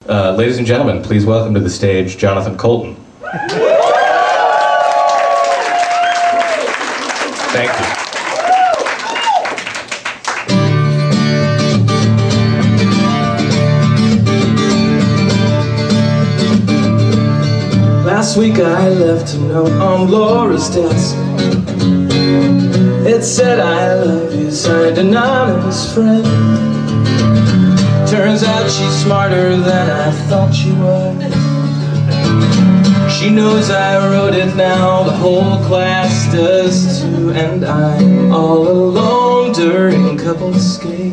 Ladies and gentlemen, please welcome to the stage Jonathan Coulton. Thank you. Last week I left a note on Laura's desk. It said, "I love you," signed anonymous friend. Turns out she's smarter than I thought she was. She knows I wrote it now, the whole class does too, and I'm all alone during couples skate.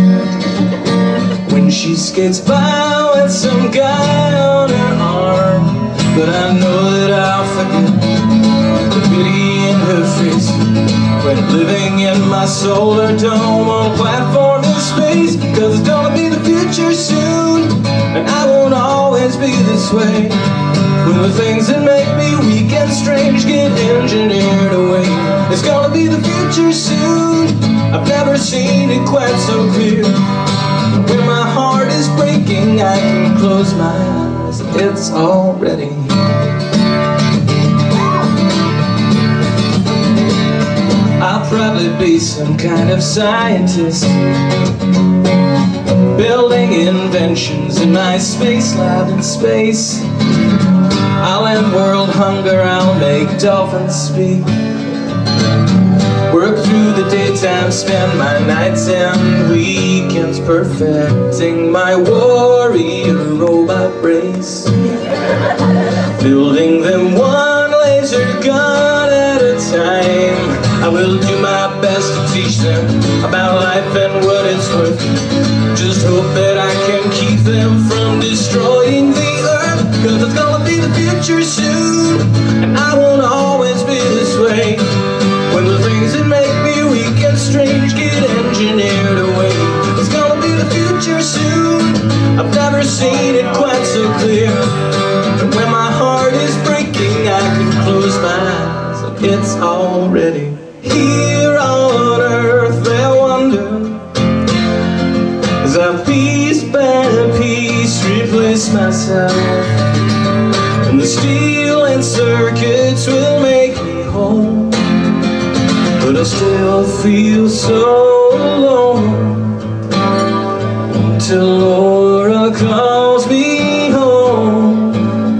When she skates by with some guy on her arm, but I know that I'll forget the pity in her face when living in my solar dome on platform in space. Cause it's gonna be the future soon, and I won't always be this way. When the things that make me weak and strange get engineered away. It's gonna be the future soon, I've never seen it quite so clear. When my heart is breaking, I can close my eyes, it's already here. I'll probably be some kind of scientist, building inventions in my space lab in space. I'll end world hunger, I'll make dolphins speak. Work through the daytime, spend my nights and weekends perfecting my warrior robot race. Building them one laser gun at a time. I will do my best to teach them about life and what it's worth. Just hope that I can keep them from destroying the earth. Cause it's gonna be the future soon, and I won't always be this way. When the things that make me weak and strange get engineered away. It's gonna be the future soon, I've never seen it quite so clear. And when my heart is breaking, I can close my eyes, and it's already here on earth. They wonder as I piece by piece replace myself, and the steel and circuits will make me whole. But I still feel so alone until Laura calls me home.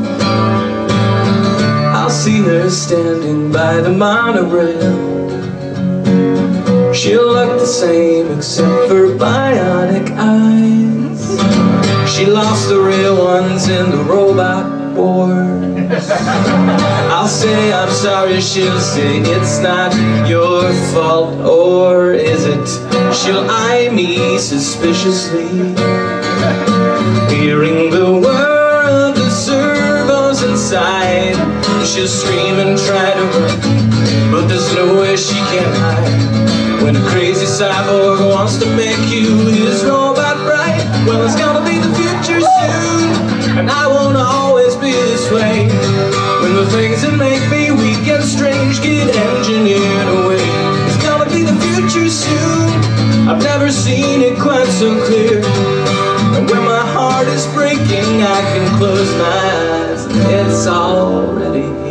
I'll see her standing by the monorail. She'll look the same except for bionic eyes. She lost the real ones in the robot wars. I'll say I'm sorry, she'll say it's not your fault, or is it? She'll eye me suspiciously, hearing the whir of the servos inside. She'll scream and try to run, but there's no way she can hide. When a crazy cyborg wants to make you his robot right. Well, it's gonna be the future soon, and I won't always be this way. When the things that make me weak and strange get engineered away. It's gonna be the future soon, I've never seen it quite so clear. And when my heart is breaking, I can close my eyes, and it's already here.